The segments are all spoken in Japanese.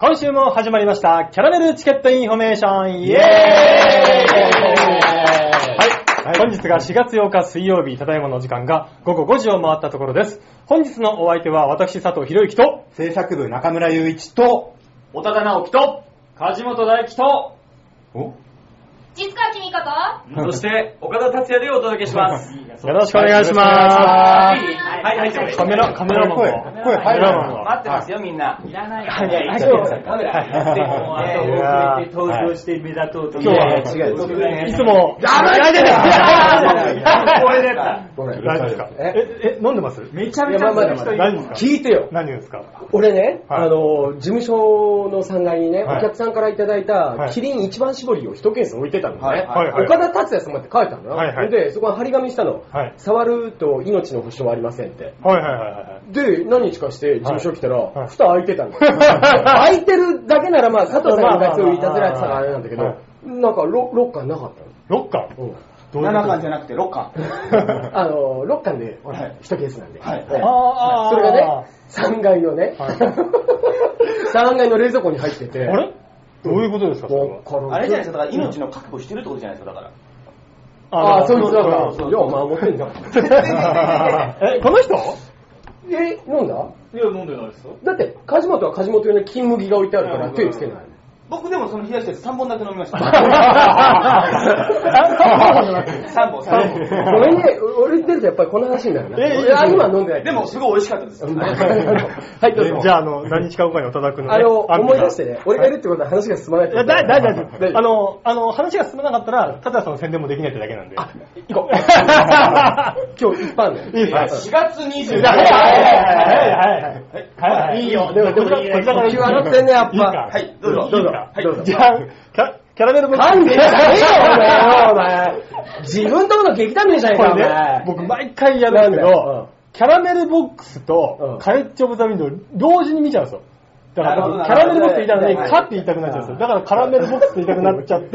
今週も始まりましたキャラメルチケットインフォメーション、イエーイ、はい、本日が4月8日水曜日、ただいまの時間が午後5時を回ったところです。本日のお相手は私佐藤博之と制作部中村雄一と小田直樹と梶本大樹と実川君子とそして岡田達也でお届けします。 よろしくお願いします。 はい、 カメラマンの声入るの待ってますよ、みんな。いらないから。 カメラあと登場して目立とうと。 今日は違う。いつもこれで何ですか。飲んでます？ めちゃめちゃ何ですか。 聞いてよ。 何ですか。 俺ね、事務所の3階にね、お客さんからいただいたキリン一番搾りを1ケース置いてたのね。岡田達也様って書いてあるの。で、そこに張り紙したの。触ると命の保証はありませんって。で、何日かして事務所来たら、蓋開いてたの。開いてるだけならまあ佐藤さんがそういういたずらやってたからあれなんだけど、なんか6巻なかったの。 6巻 7巻じゃなくて6巻。 6巻で1ケースなんで。それがね、3階のね、3階の冷蔵庫に入ってて。 あれどういうことですか、それは。 あれじゃないですか、だから命の覚悟してるってことじゃないですか、だから。 そいつだから。いや、お前持ってんじゃん。 この人？ 飲んだ？ いや、飲んでないですよ。 だって、梶本は梶本用の金麦が置いてあるから手つけない。 僕でもその冷やしたやつ3本だけ飲みました。3本。 ごめんね、俺出るとやっぱりこの話になるな。今飲んでない。 でもすごい美味しかったです。 はい、どうぞ。 じゃあ、何日か後かにお叩くのね。 思い出してね、俺がいるってことは話が進まないってこと。 大丈夫。話が進まなかったら、ただその宣伝もできないってだけなんで。 行こう。今日一般ね。 いいですか。4月20日。 はい。いいよ。でも、 呼吸洗ってんね、やっぱ。 はい、どうぞ。 じゃあ、キャラメルボックス。 なんでじゃねえよ、お前。自分とこの劇団名じゃねえか、お前。 僕、毎回やるんですけど、キャラメルボックスとカレッジオブザウィンドウ同時に見ちゃうんですよ。だから僕、キャラメルボックス言いたいのに、カって言いたくなっちゃうんですよ。だからカラメルボックスって言いたくなっちゃって、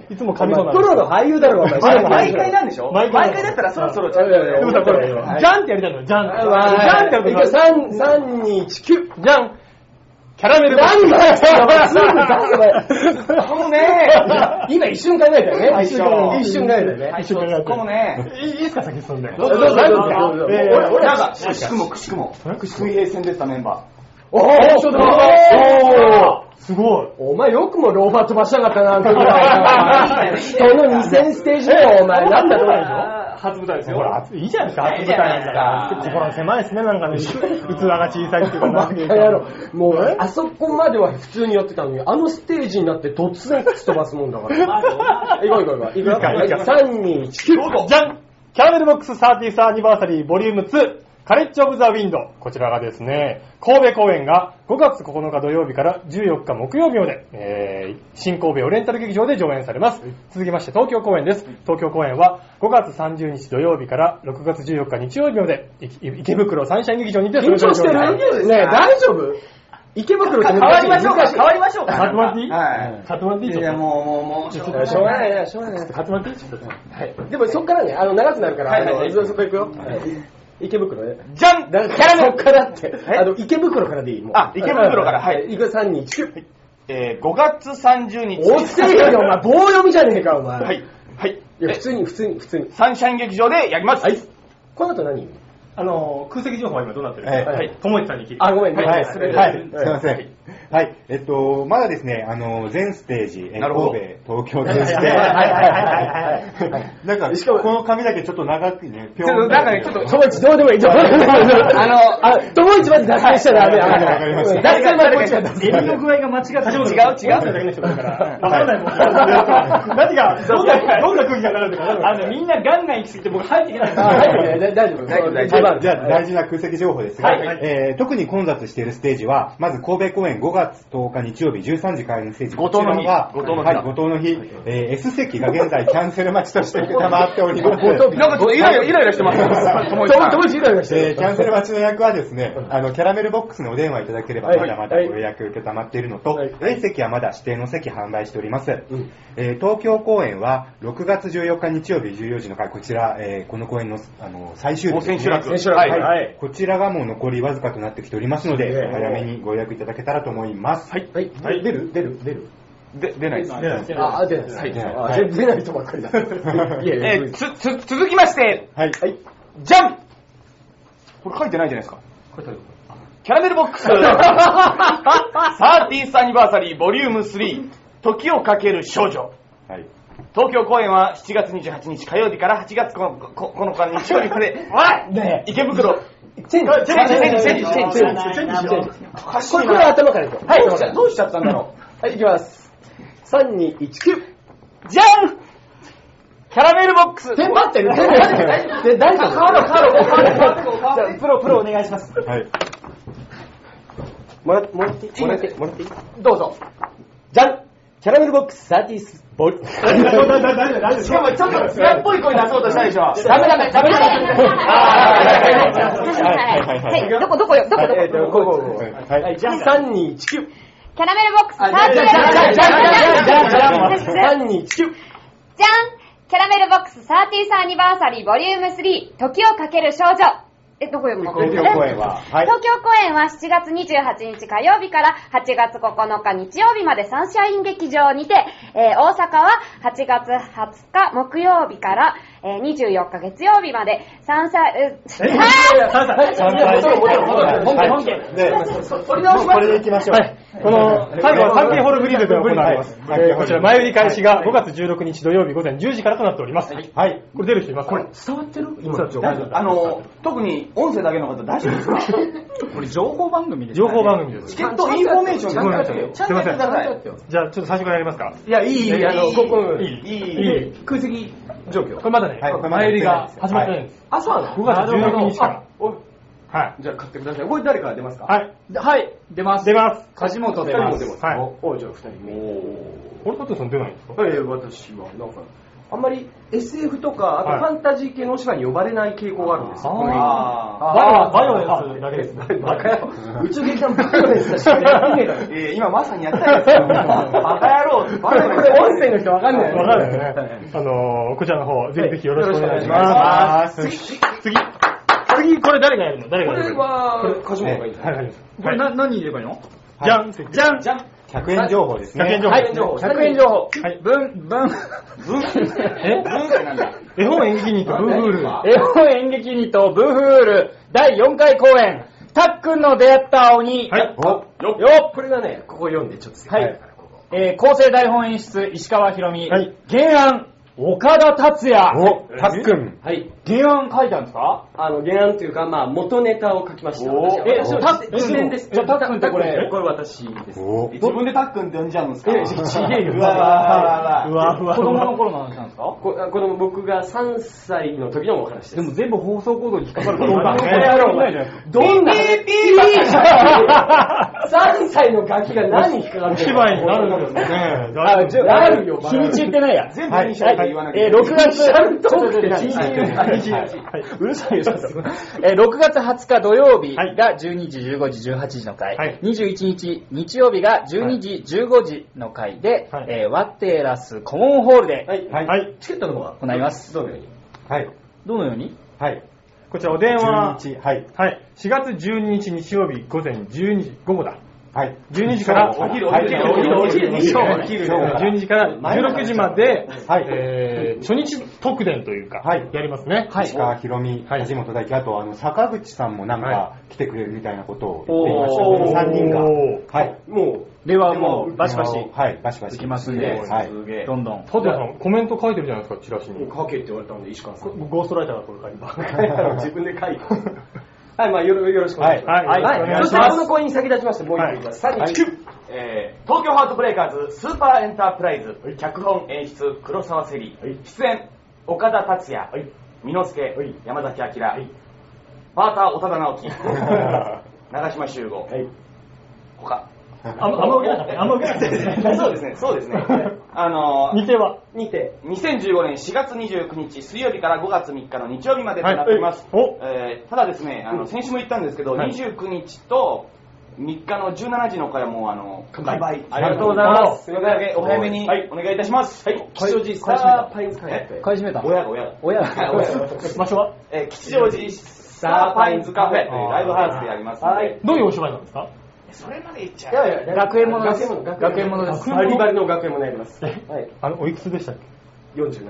いつも噛みそうなんですよ。 プロの俳優だろ、お前。 毎回なんでしょ？毎回だったらそろそろちょっと。 でもさ、これ、ジャンってやりたいのよ、ジャンって。ジャンってやるとき 3、2、1、9。 ジャンキャラメルボックス。 何がすぐね今一瞬考えたよね。一瞬考えたよね。 一瞬考えた。 このね。 いいですか、先進んで。 どうぞ。俺なんか、くしくも。水平線でしたメンバー。 すごい。 お前よくもローファー飛ばしたかったな、あの時は。人の2000ステージ目をお前なんだと思うでしょ。 初舞台ですよ。 ほら、いいじゃないですか、初舞台なんだから。心狭いですね、なんかね。器が小さいっていうかな。 もう、あそこまでは普通にやってたのに、あのステージになって突然口飛ばすもんだから。行こう。3、2、1、9。 じゃんキャラメルボックス 30th アニバーサリーボリューム2。カレッジオブザウィンド。こちらがですね、神戸公演が5月9日土曜日から14日木曜日まで、新神戸オリエンタル劇場で上演されます。続きまして東京公演です。東京公演は5月30日土曜日から6月14日日曜日まで、池袋サンシャイン劇場にて緊張してる？ねえ、大丈夫？池袋って変わりましょうか。 カットマンティー？ はい。 カットマンティー？ いや、もう。 しょうがないな。 カットマンティー？ はい。でもそっからね、長くなるから、そこ行くよ。池袋ね。 じゃんキャラメルそっからって。池袋からでいい。 池袋から、はい。 行く3、2、1、9。 5月30日。 おっせえよ、お前。棒読みじゃねえか、お前。 はい。 いや、普通に。 サンシャイン劇場でやります。 はい。この後何？ 空席情報は今どうなってる？ はい。 ともいさんに聞いて。 ごめんね。 はい。すいません。はい。まだですね、全ステージ、神戸、東京として、なんか、しかもこの紙だけちょっと長くね、 なんかね、ちょっと、 友一どうでもいい。友一まで脱線しちゃダメ。 わかりました。 脱線までこっちが脱線。 襟の具合が間違って違う。 何が、どんな空気が流れてるか。 みんなガンガン行き過ぎて僕入っていけない。 大丈夫。 じゃあ大事な空席情報ですが、特に混雑しているステージは、まず神戸公演5月10日日曜日13時開演のステージ。 後藤の日。 S 席が現在キャンセル待ちとして出回っております。 なんかちょっとイライラしてます。 友一イライラしてる。 キャンセル待ちの役はですね、キャラメルボックスのお電話いただければまだまだご予約受けたまっているのと、A 席はまだ指定の席販売しております。東京公演は6月14日日曜日14時の回、こちら、この公演の最終日ですね。こちらがもう残りわずかとなってきておりますので、早めにご予約いただけたらとと思います。 はい。出る出ないです。 出ないです。はい。出ない人ばっかりだ。続きまして、 はい。 じゃんこれ書いてないじゃないですか。キャラメルボックス、30th アニバーサリーボリューム3、時をかける少女。 はい。 東京公演は7月28日火曜日から8月9日日曜日まで、池袋。 チェンジ。これ頭からいこう。はい。 どうしちゃったんだろう。はい、いきます。3、2、1、9。 じゃんキャラメルボックス。 待ってる。大丈夫。カード。プロお願いします。 はい。 もらっていいどうぞ。じゃんキャラメルボックス30ボル。しかもちょっと艶っぽい声出そうとしたでしょ。 ダメ。はい。どこはい。じゃん。3、2、1、9。 キャラメルボックス30。 3、2、1、9。 じゃんキャラメルボックス30thアニバーサリーボリューム3、時をかける少女。どこ読むの？ 東京公演は、 東京公演は7月28日火曜日から8月9日日曜日までサンシャイン劇場にて、大阪は8月20日木曜日から24日月曜日までこれでいきましょう。この最後はサンケイホールブリードで行われます。こちら前売り開始が5月16日土曜日午前10時からとなっております。はい。これ出る人いますか？ これ伝わってる？今特に音声だけの方大丈夫ですか？ これ情報番組です。 情報番組です。 チケットインフォメーションちゃんとやってください。じゃあちょっと最初からやりますか？ いや、いい。ここいい。 空席状況。 これまだね、前売りが始まってないんです。 あ、そうなの ？5月16日から。 はい。じゃあ買ってください。これ誰から出ますか？ はい、 出ます。梶本出ます。 はい。 じゃあ2人目。 これ加藤さん出ないんですか？ 私はなんかあんまり SF とかあとファンタジー系のお芝居に呼ばれない傾向があるんですよ。 バイオレンスだけです。 バカ野郎。宇宙劇団バイオレンスだしやってねえだろ。 今まさにやったんですよ。バカ野郎。 これ音声の人わかんない。 わかんないね。こちらの方ぜひよろしくお願いします。次これ誰がやるの？ これは梶本がいいんですか？ これ何入ればいいの？ じゃん。 100円情報ですね。 100円情報。 絵本演劇ユニットブーフール。 絵本演劇ユニットブーフール第4回公演、たっくんの出会った鬼。 これがね、ここ読んでちょっと。 構成台本演出石川ひろみ。原案岡田達也。 たっくん。 原案書いたんですか？ 原案というか、元ネタを書きました。自伝です。 じゃあ、たっくんってこれ私です。 自分でたっくんって呼んじゃうんですか？ ちげえよ。うわ。 子供の頃の話なんですか？ 僕が3歳の時のお話です。 でも全部放送コードに引っかかるからどんな3歳のガキが何に引っかかるの？ 芝居になるんですね。 なるよ。 日にち言ってないや。 全部にしないと言わなきゃいけない。 6月うるさいよ。6月20日土曜日が12時、15時、18時の回、21日日曜日が12時、15時の回で、ワッテラスコモンホールで、 チケットの方は行います。 どのように？ どのように？ こちらお電話4月12日日曜日午前12時午後だ。12時から12時から16時まで初日特典というかやりますね。 石川ひろみ、梶本大輝、あと坂口さんもなんか来てくれるみたいなことを言っていました。3人がもうではもうバシバシ行きますんで、どんどん。 タテさんコメント書いてるじゃないですか、チラシに。 書けって言われたので石川さん。 ゴーストライターがこれ書いてます。 自分で書いて。よろしくお願いします。そしてこの公演に先立ちましてもう一個いきます。3、2、9。 東京ハートブレイカーズスーパーエンタープライズ、脚本演出黒沢セリ、出演岡田達也、美之助、山崎明、パーター長田直樹、長島修吾、他あんま受けなかった。 そうですね。 日程は 2015年4月29日水曜日から5月3日の日曜日までとなっています。ただですね、先週も言ったんですけど、29日と3日の17時の回も売買。 ありがとうございます。 お早めにお願いいたします。 吉祥寺スターパインズカフェ。 買い占めた。 親が。 場所は吉祥寺スターパインズカフェというライブハウスでやりますので。 どういうお芝居なんですか？ それまで言っちゃう。 いやいや、 学園ものです。 学園ものです。 バリバリの学園ものやります。はい。 おいくつでしたっけ？ 47。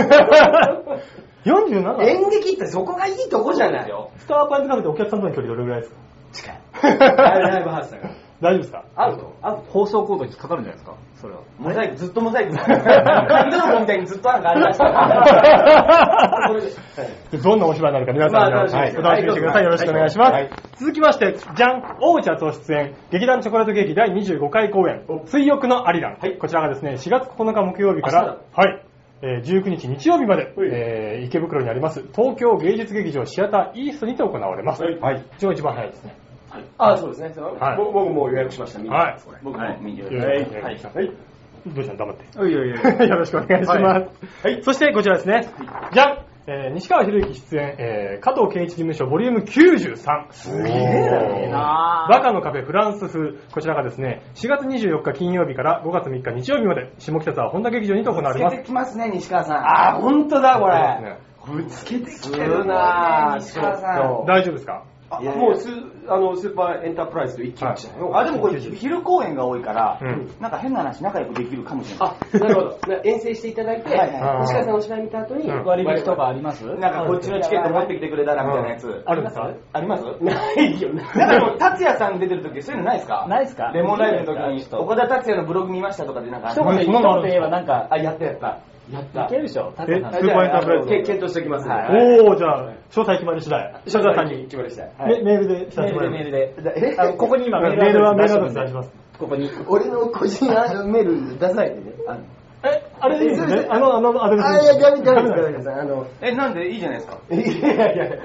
47？ 演劇ってそこがいいとこじゃないよ。 スターパイズカフェでお客さんとの距離どれぐらいですか？ 近い。ライブハウスだから。 大丈夫ですか？ アウト放送コードにかかるんじゃないですか？それは。 モザイク、ずっとモザイク。カニドラゴみたいにずっとなんかありました。 どんなお芝居になるか皆さん、お楽しみにしてください。よろしくお願いします。続きまして、じゃん、大内敦夫出演、劇団チョコレートケーキ第25回公演、追憶のアリラン。こちらがですね、4月9日木曜日から、19日日曜日まで、池袋にあります、東京芸術劇場シアターイーストにて行われます。一番早いですね。 そうですね。僕も予約しました。 僕も見に予約しました。 どうしたの黙って。よろしくお願いします。そしてこちらですね。じゃん、西川博之出演、加藤健一事務所ボリューム93。 すげえな。バカのカフェフランス風。こちらがですね、4月24日金曜日から5月3日日曜日まで、下北沢本田劇場にて行われます。 つけてきますね、西川さん。 ほんとだ、これ。ぶつけてきてるな西川さん。 大丈夫ですか？ もうスーパーエンタープライズと一気に来たよ。 でもこれ昼公演が多いから、なんか変な話仲良くできるかもしれない。 なるほど。遠征していただいて、西川さんのお芝居見た後に割引とかあります？ なんかこっちのチケット持ってきてくれたらみたいなやつ。 あるんですか？ あります？ ないよ。 なんかもう達也さん出てる時そういうのないですか？ ないですか？ レモンライブの時に岡田達也のブログ見ましたとかでなんか。 一言言えばなんか、 やった。 いけるでしょ？ スーパーエンタープライズ検討しておきます。 じゃあ、詳細決まり次第。 詳細に決まり次第。 メールでしたメールで。ここに今メールアドレス出します。 ここに。 俺の個人メール出さないでね。 あれいいですね。あのアドレス。 いや、ダメです。 なんでいいじゃないですか。 いや、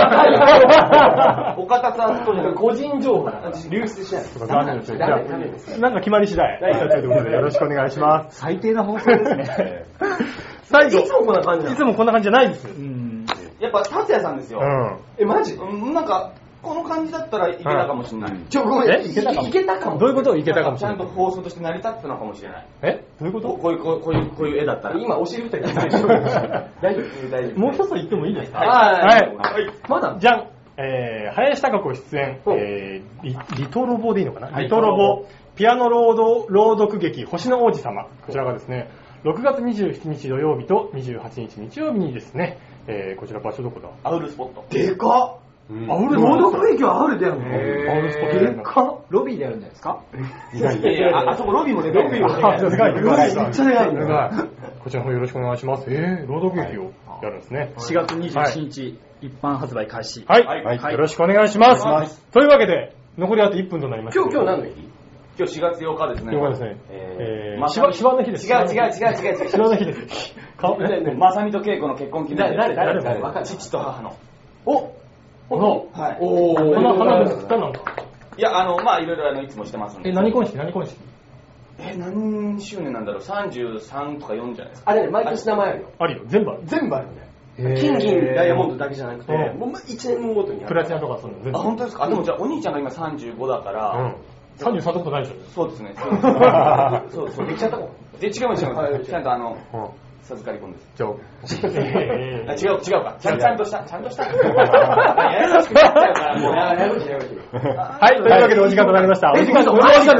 岡田さんと個人情報流出しない。 ダメですよ。なんか決まり次第。ということでよろしくお願いします。 最低な放送ですね。 最後。 いつもこんな感じいつもこんな感じじゃないです。 やっぱ達也さんですよ。 マジ？ なんか、この感じだったらいけたかもしれない。 ごめん、いけたかも。 どういうことをいけたかもしれない。 ちゃんと放送として成り立ったのかもしれない。 どういうこと？ こういう絵だったら。 今、お尻振ったりしてるでしょ。大丈夫。 もう一つ言ってもいいですか？ まだじゃん。林貴子出演、リトロボでいいのかな？リトロボ、ピアノ朗読劇、星の王子様。こちらがですね、6月27日土曜日と28日日曜日にですね、こちら場所どこだ？ アウルスポット。 でかっ！ 朗読劇はアウルだよね。 アウルスポットでかっ！ ロビーでやるんじゃないですか？ あそこロビーもでかい。 めっちゃでかい。こちらの方よろしくお願いします。朗読劇をやるんですね。 4月27日、一般発売開始。 よろしくお願いします。というわけで、残りあと1分となりました。 今日何の日？ 今日4月8日ですね。 8日ですね。芝の日です。 違う。 芝の日です。 まさみと恵子の結婚記念日。 誰？ 父と母の。 この花ですかなんか。 いや、いろいろいつもしてますんで。 何婚式何周年なんだろう、33とか4じゃないですか。 あれね、毎年名前あるよ。 あるよ、全部ある。 全部あるんだよ。金銀ダイヤモンドだけじゃなくて、もう1年ごとにある。 プラチナとかそういうの全部。 本当ですか？でもじゃあお兄ちゃんが今35だから、 33ってことないでしょ？ そうですね。 そう、できちゃったかも。 違います。ちゃんと授かり込んです。 違うか。ちゃんとした。ややこしくなっちゃうから、もうややこしい。 はい、というわけでお時間となりました。というわけで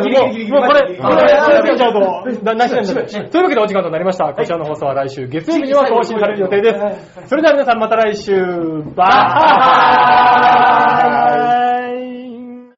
お時間となりました。こちらの放送は来週月曜日には更新される予定です。それでは皆さんまた来週。バイバーイ。